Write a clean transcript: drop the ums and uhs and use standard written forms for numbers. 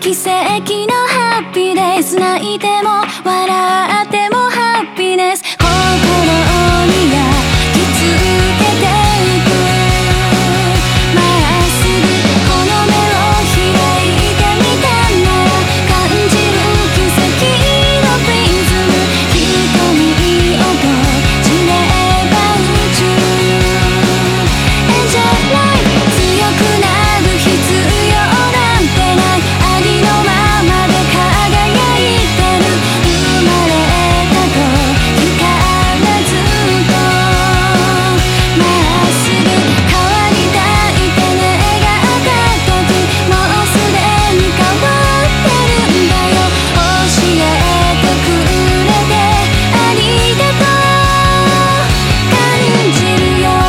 奇跡のハッピーデイズ、泣いても笑ってもハッピーネス、心に焼き付けていく。まっすぐこの目を開いてみたなら感じる奇跡のプリズム、瞳を閉じれば宇宙。エンジェルライト、強くなる必要なんてない、ありのままで輝いてる。生まれた時からずっとまっすぐ変わりたいって願った時、もうすでに変わってるんだよ。教えてくれてありがとう、感じるよ。